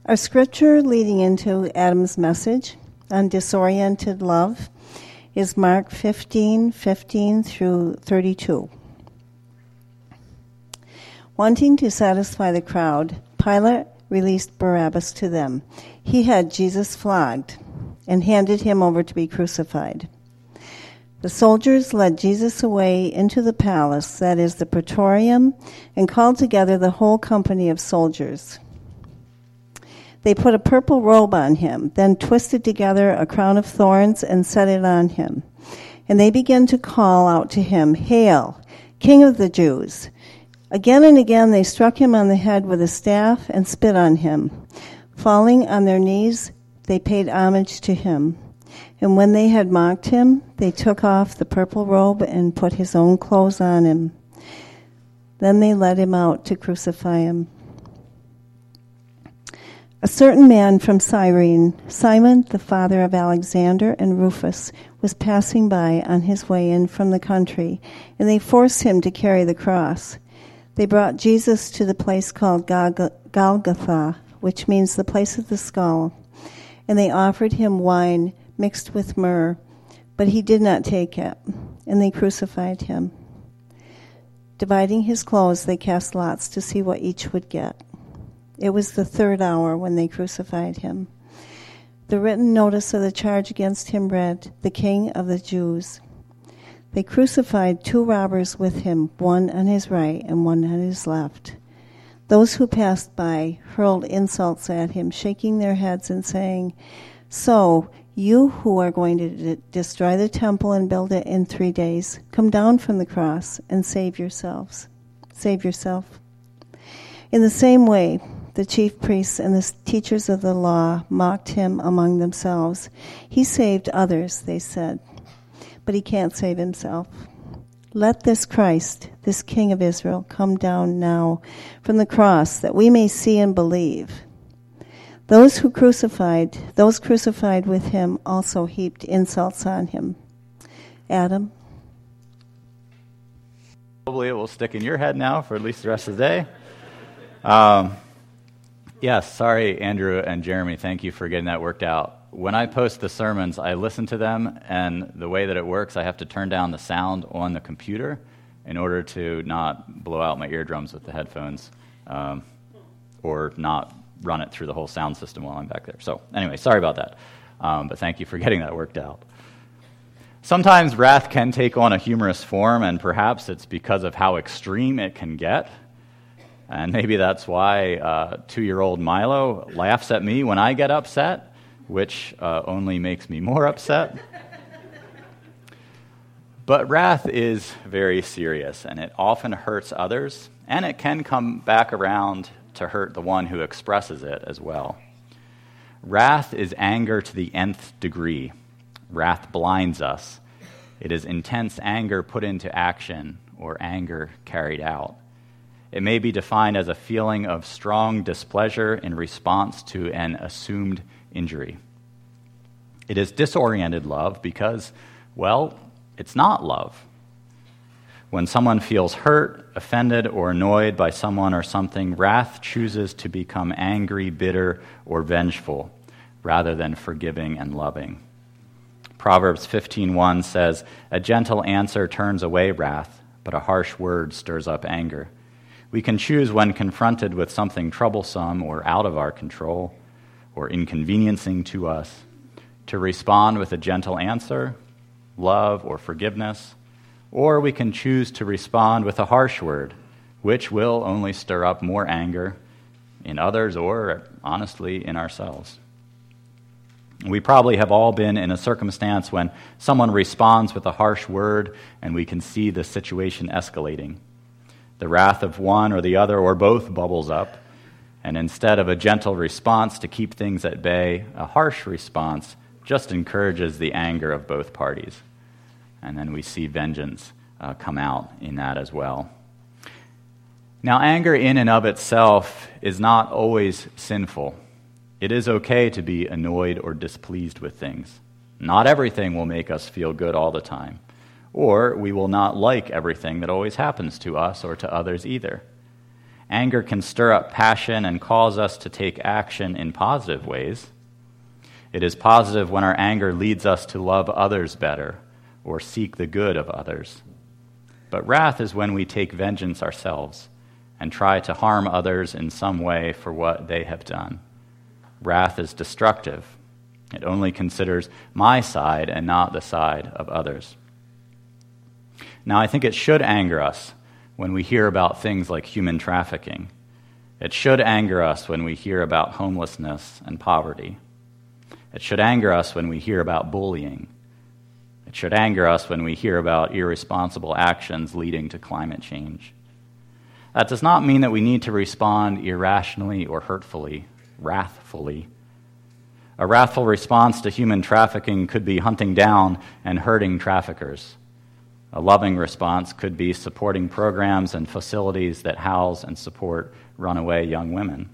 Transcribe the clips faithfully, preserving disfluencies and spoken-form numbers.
Our scripture leading into Adam's message on disoriented love is Mark fifteen, fifteen through thirty-two. Wanting to satisfy the crowd, Pilate released Barabbas to them. He had Jesus flogged and handed him over to be crucified. The soldiers led Jesus away into the palace, that is the praetorium, and called together the whole company of soldiers. They put a purple robe on him, then twisted together a crown of thorns and set it on him. And they began to call out to him, "Hail, King of the Jews!" Again and again they struck him on the head with a staff and spit on him. Falling on their knees, they paid homage to him. And when they had mocked him, they took off the purple robe and put his own clothes on him. Then they led him out to crucify him. A certain man from Cyrene, Simon, the father of Alexander and Rufus, was passing by on his way in from the country, and they forced him to carry the cross. They brought Jesus to the place called Golgotha, which means the place of the skull, and they offered him wine mixed with myrrh, but he did not take it, and they crucified him. Dividing his clothes, they cast lots to see what each would get. It was the third hour when they crucified him. The written notice of the charge against him read, "The King of the Jews." They crucified two robbers with him, one on his right and one on his left. Those who passed by hurled insults at him, shaking their heads and saying, "So, you who are going to d- destroy the temple and build it in three days, come down from the cross and save yourselves. Save yourself." In the same way, the chief priests and the teachers of the law mocked him among themselves. "He saved others," they said, "but he can't save himself. Let this Christ, this King of Israel, come down now from the cross that we may see and believe." Those who crucified, those crucified with him also heaped insults on him. Adam? Probably it will stick in your head now for at least the rest of the day. Um, yes, sorry, Andrew and Jeremy, thank you for getting that worked out. When I post the sermons, I listen to them, and the way that it works, I have to turn down the sound on the computer in order to not blow out my eardrums with the headphones, um, or not run it through the whole sound system while I'm back there. So anyway, sorry about that, um, but thank you for getting that worked out. Sometimes wrath can take on a humorous form, and perhaps it's because of how extreme it can get. And maybe that's why uh, two-year-old Milo laughs at me when I get upset, which uh, only makes me more upset. But wrath is very serious, and it often hurts others, and it can come back around to hurt the one who expresses it as well. Wrath is anger to the nth degree. Wrath blinds us. It is intense anger put into action or anger carried out. It may be defined as a feeling of strong displeasure in response to an assumed injury. It is disoriented love because, well, it's not love. When someone feels hurt, offended, or annoyed by someone or something, wrath chooses to become angry, bitter, or vengeful, rather than forgiving and loving. Proverbs fifteen one says, "A gentle answer turns away wrath, but a harsh word stirs up anger." We can choose when confronted with something troublesome or out of our control or inconveniencing to us to respond with a gentle answer, love, or forgiveness, or we can choose to respond with a harsh word, which will only stir up more anger in others or, honestly, in ourselves. We probably have all been in a circumstance when someone responds with a harsh word and we can see the situation escalating. The wrath of one or the other or both bubbles up, and instead of a gentle response to keep things at bay, a harsh response just encourages the anger of both parties. And then we see vengeance uh, come out in that as well. Now, anger in and of itself is not always sinful. It is okay to be annoyed or displeased with things. Not everything will make us feel good all the time. Or we will not like everything that always happens to us or to others either. Anger can stir up passion and cause us to take action in positive ways. It is positive when our anger leads us to love others better or seek the good of others. But wrath is when we take vengeance ourselves and try to harm others in some way for what they have done. Wrath is destructive. It only considers my side and not the side of others. Now, I think it should anger us when we hear about things like human trafficking. It should anger us when we hear about homelessness and poverty. It should anger us when we hear about bullying. It should anger us when we hear about irresponsible actions leading to climate change. That does not mean that we need to respond irrationally or hurtfully, wrathfully. A wrathful response to human trafficking could be hunting down and hurting traffickers. A loving response could be supporting programs and facilities that house and support runaway young women.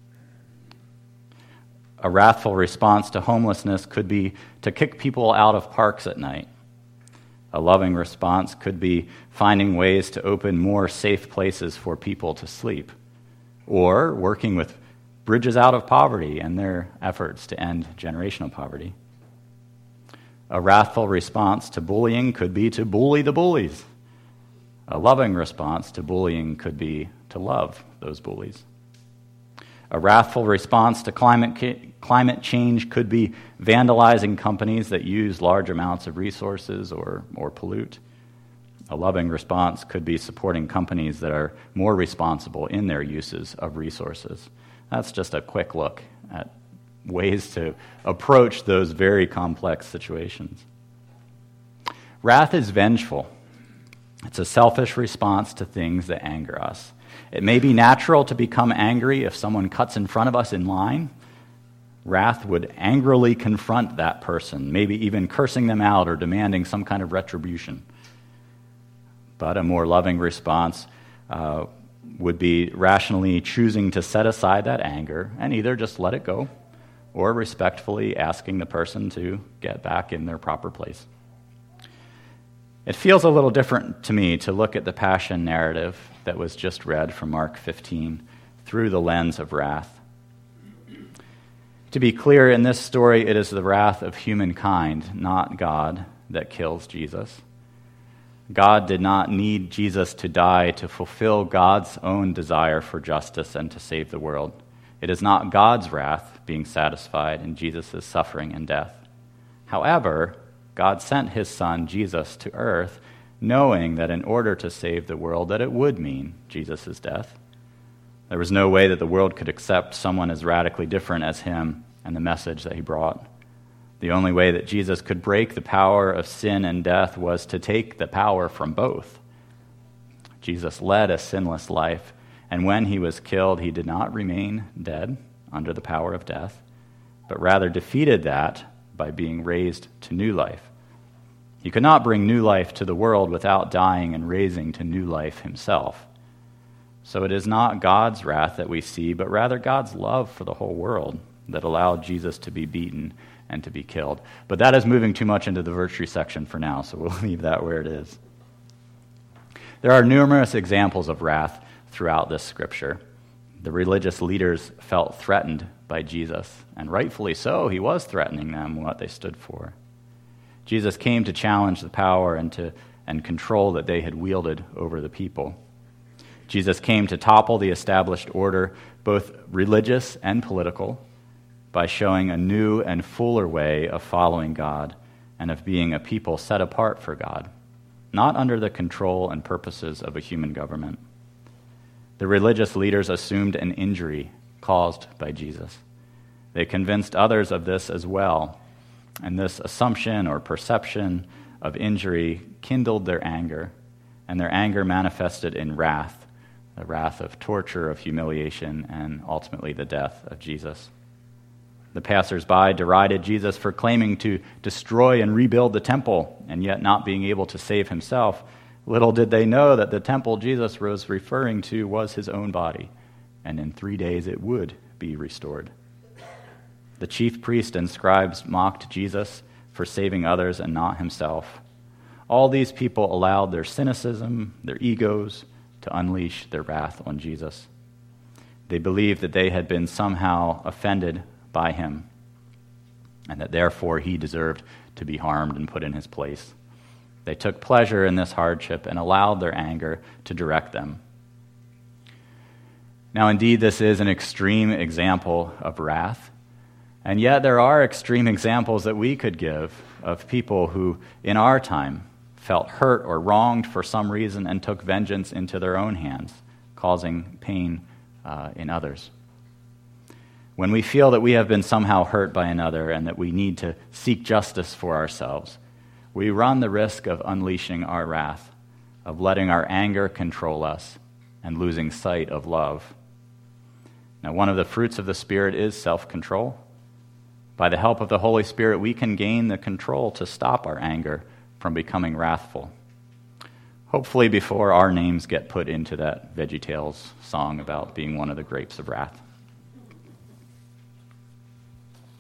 A wrathful response to homelessness could be to kick people out of parks at night. A loving response could be finding ways to open more safe places for people to sleep, or working with Bridges Out of Poverty and their efforts to end generational poverty. A wrathful response to bullying could be to bully the bullies. A loving response to bullying could be to love those bullies. A wrathful response to climate climate change could be vandalizing companies that use large amounts of resources or, or pollute. A loving response could be supporting companies that are more responsible in their uses of resources. That's just a quick look at ways to approach those very complex situations. Wrath is vengeful. It's a selfish response to things that anger us. It may be natural to become angry if someone cuts in front of us in line. Wrath would angrily confront that person, maybe even cursing them out or demanding some kind of retribution. But a more loving response uh, would be rationally choosing to set aside that anger and either just let it go or respectfully asking the person to get back in their proper place. It feels a little different to me to look at the passion narrative that was just read from Mark fifteen through the lens of wrath. To be clear, in this story, it is the wrath of humankind, not God, that kills Jesus. God did not need Jesus to die to fulfill God's own desire for justice and to save the world. It is not God's wrath being satisfied in Jesus' suffering and death. However, God sent his son, Jesus, to earth, knowing that in order to save the world, that it would mean Jesus' death. There was no way that the world could accept someone as radically different as him and the message that he brought. The only way that Jesus could break the power of sin and death was to take the power from both. Jesus led a sinless life, and when he was killed, he did not remain dead under the power of death, but rather defeated that by being raised to new life. He could not bring new life to the world without dying and raising to new life himself. So it is not God's wrath that we see, but rather God's love for the whole world that allowed Jesus to be beaten and to be killed. But that is moving too much into the virtue section for now, so we'll leave that where it is. There are numerous examples of wrath throughout this scripture. The religious leaders felt threatened by Jesus, and rightfully so. He was threatening them, what they stood for. Jesus came to challenge the power and to and control that they had wielded over the people. Jesus came to topple the established order, both religious and political, by showing a new and fuller way of following God and of being a people set apart for God, not under the control and purposes of a human government. The religious leaders assumed an injury caused by Jesus. They convinced others of this as well, and this assumption or perception of injury kindled their anger, and their anger manifested in wrath, the wrath of torture, of humiliation, and ultimately the death of Jesus. The passers-by derided Jesus for claiming to destroy and rebuild the temple, and yet not being able to save himself. Little did they know that the temple Jesus was referring to was his own body, and in three days it would be restored. The chief priests and scribes mocked Jesus for saving others and not himself. All these people allowed their cynicism, their egos, to unleash their wrath on Jesus. They believed that they had been somehow offended by him, and that therefore he deserved to be harmed and put in his place. They took pleasure in this hardship and allowed their anger to direct them. Now, indeed, this is an extreme example of wrath, and yet there are extreme examples that we could give of people who, in our time, felt hurt or wronged for some reason and took vengeance into their own hands, causing pain uh, in others. When we feel that we have been somehow hurt by another and that we need to seek justice for ourselves, we run the risk of unleashing our wrath, of letting our anger control us, and losing sight of love. Now, one of the fruits of the Spirit is self-control. By the help of the Holy Spirit, we can gain the control to stop our anger from becoming wrathful. Hopefully before our names get put into that VeggieTales song about being one of the grapes of wrath.